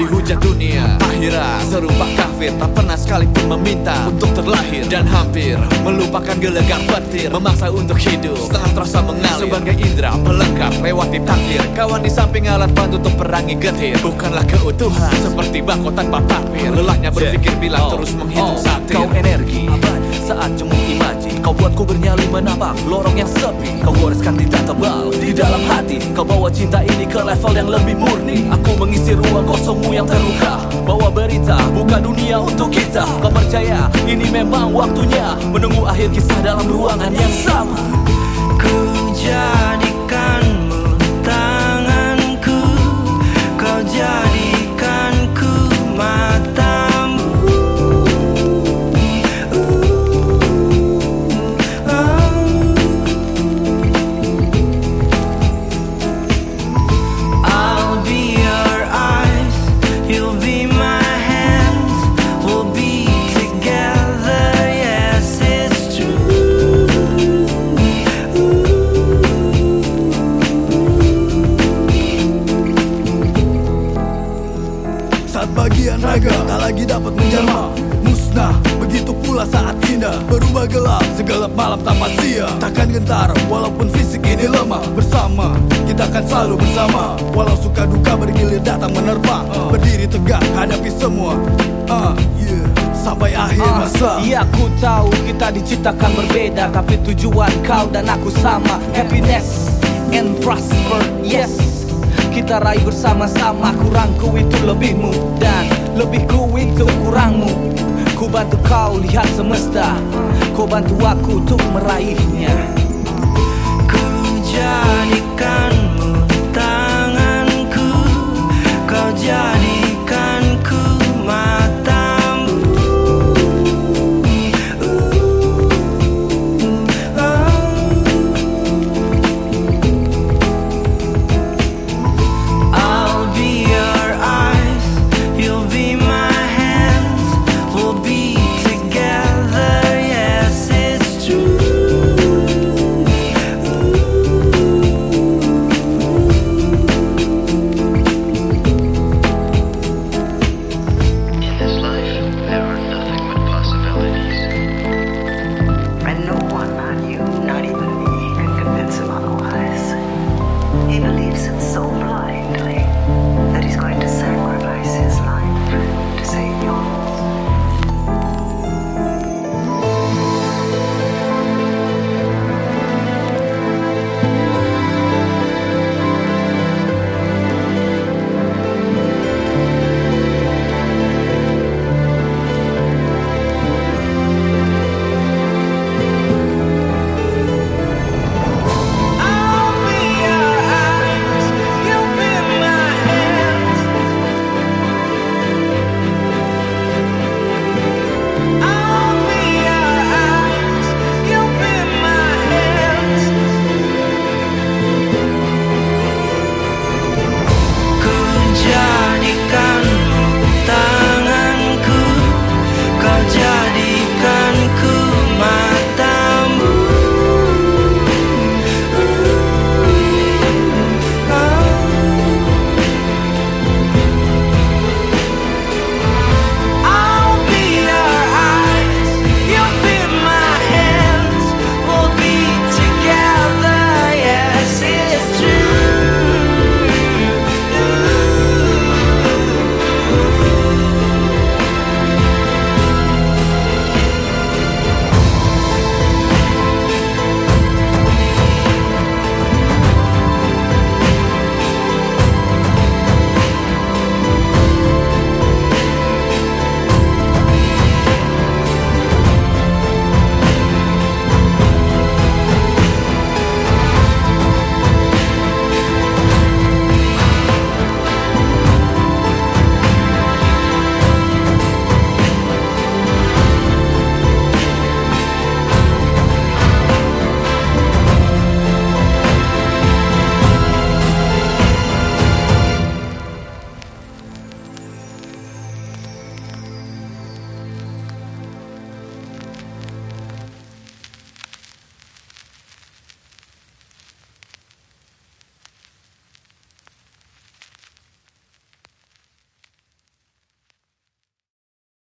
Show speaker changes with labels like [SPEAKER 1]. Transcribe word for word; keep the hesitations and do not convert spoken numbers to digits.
[SPEAKER 1] dihujat dunia akhirat, serupa kafir tak pernah sekalipun meminta untuk terlahir, dan hampir melupakan gelegar petir, memaksa untuk hidup setelah terasa mengalir sebagai indera pelengkap lewati takdir. Kawan di samping alat bantu untuk perangi getir, bukanlah keutuhan seperti bako tanpa papir. Lelahnya berpikir bila
[SPEAKER 2] oh,
[SPEAKER 1] terus menghitung
[SPEAKER 2] oh,
[SPEAKER 1] satir.
[SPEAKER 2] Kau energi saat jemur imaji, kau buatku bernyali menapak lorong yang sepi. Kau goreskan tinta tebal di dalam hati, kau bawa cinta ini ke level yang lebih murni. Aku mengisi ruang kosongmu yang terluka, bawa berita, buka dunia untuk kita. Kau percaya ini memang waktunya, menunggu akhir kisah dalam ruangan yang sama.
[SPEAKER 3] Ku jadikanmu tanganku, kau jadikanku matamu. I'll be your eyes, you'll be my hands, we'll be together, yes it's true.
[SPEAKER 4] Saat bagian raga tak lagi dapat menjamah, musnah, begitu pula saat indah berubah gelap, segelap malam tanpa sia. Takkan gentar walaupun fisik ini lemah, bersama kita akan selalu bersama. Walau suka duka bergilir datang menerpa, uh, berdiri tegak hadapi semua, uh, yeah, sampai akhir
[SPEAKER 2] Ah,
[SPEAKER 4] masa.
[SPEAKER 2] Iya ku tahu kita diciptakan berbeda, tapi tujuan kau dan aku sama. Happiness and prosper, yes, kita raih bersama-sama. Kurangku itu lebihmu dan lebihku itu kurangmu. Ku bantu kau lihat semesta, kau bantu aku untuk meraihnya.